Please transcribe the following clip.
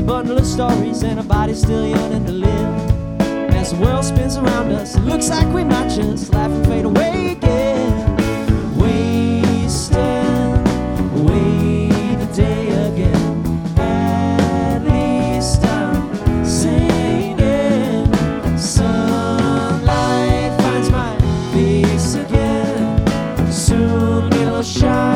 a bundle of stories and a body still yearning to live. As the world spins around us, it looks like we might just laugh and fade away again. Wasting away the day again. At least I'm singing. Sunlight finds my face again. Soon it'll shine.